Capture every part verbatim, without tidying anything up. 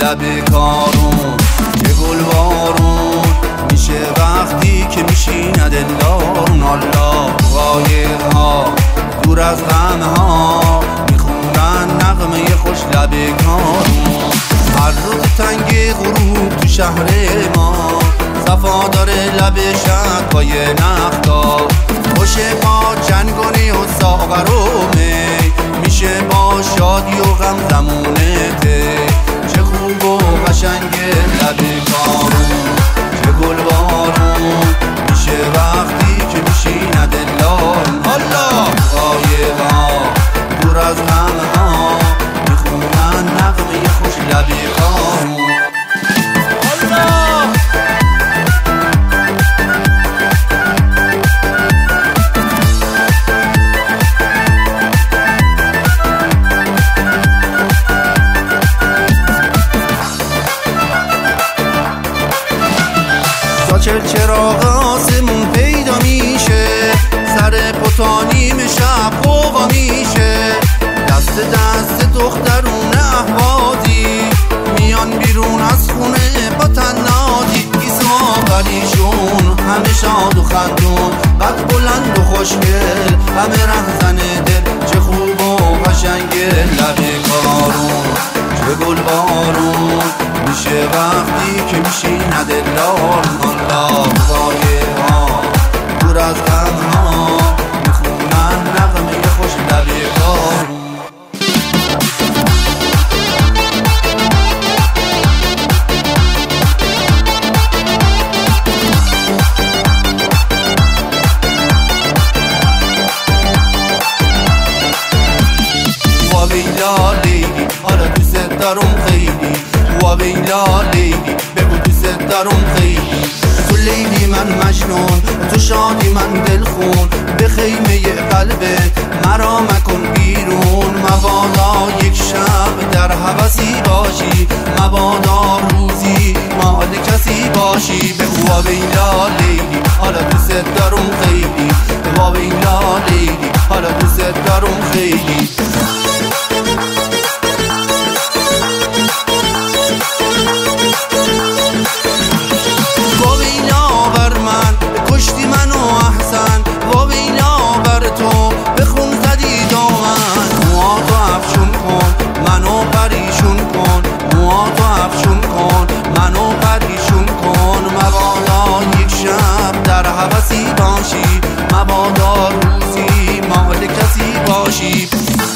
لب کارون. چه گلبارون میشه وقتی که میشیند دلدارون. الله قایق ها دور از غم ها میخونن نغمه خوش لب کارون. هر روز تنگ غروب تو شهر ما صفا داره لب شب‌های نختا. خوش با جنگونی و ساغر و می میشه با شادی و غم زمونه ته. چه خوب و قشنگ لب کارون. چه گلبارون میشه وقتی که میشیند دلدارون. الله قایق ها دور از غم ها میخونن نغمه خوش لب کارون. چل چراغ آسمون پیدا میشه، سر پتانیم شب قوقا میشه. دست دست دخترون احوادی میان بیرون از خونه با تنادی. ایسا بریشون همه شاد و خندون، قد بلند و خوشگل همه رهزن دل. چه خوب و قشنگ لب کارون. چه گلبارون میشه وقتی که میشیند دلدارون. الله قایق ها دور از غم ها میخونن نغمه خوش لب کارون. وابیلا لیلی حالا دوست دارم خیلی. وابیلا لیلی بگو دوست دارم خیلی. تو لیلی من مجنون، تو شادی من دلخون. به خیمه قلبت مرا مکن بیرون. مبادا یک شب در هوسی باشی، مبادا روزی مال کسی باشی. بگو وابیلا لیلی حالا دوست دارم خیلی. وابیلا لیلی حالا دوست دارم خیلی. مبادا روزی مال کسی باشی.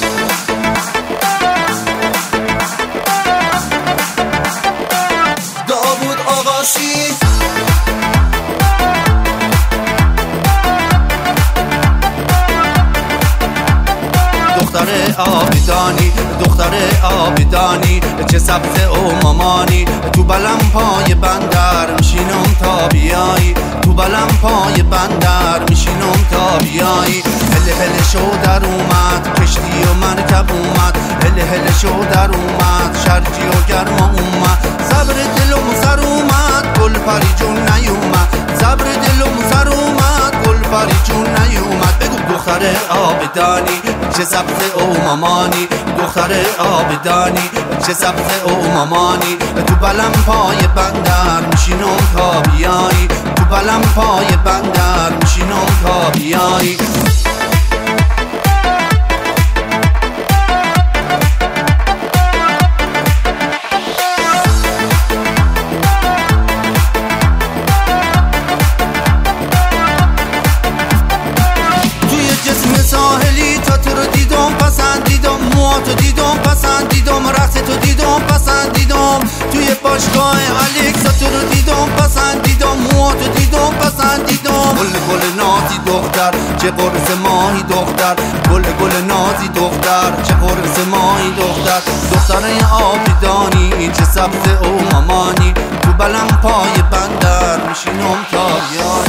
داوود آقاسی دختر آبدانی، دختر آبدانی. چه سبز و مامانی تو بلم پای بندر میشینم تا بیایی. تو بلم پای بندر میشینم تا بیایی. هله هله شو در اومد کشتی و مرکب اومد. هله هله شو در اومد شرجی و گرما اومد. صبر دلم سر اومد گل پری جون نیومد. صبر دلم سر اومد گل پری جون نیومد. بگو دختر آبدانی چه سبز او مامانی. دختر آبدانی چه سبز او مامانی. تو بلم پای بندر میشینم تا بیایی. تو بلم پای بندر میشینم تا بیایی. ساحلی تا تو رو دیدم پسندیدم. موهاتو دیدم پسندیدم. رقصتو دیدم پسندیدم. توی باشگاه الکسا تو رو دیدم پسندیدم. موهاتو دیدم پسندیدم. گل گل نازی دختر چه قرص ماهی دختر. گل گل نازی دختر چه قرص ماهی دختر. دختر آبدانی چه سبز او مامانی. تو بلم پای بندر میشینم تا بیای.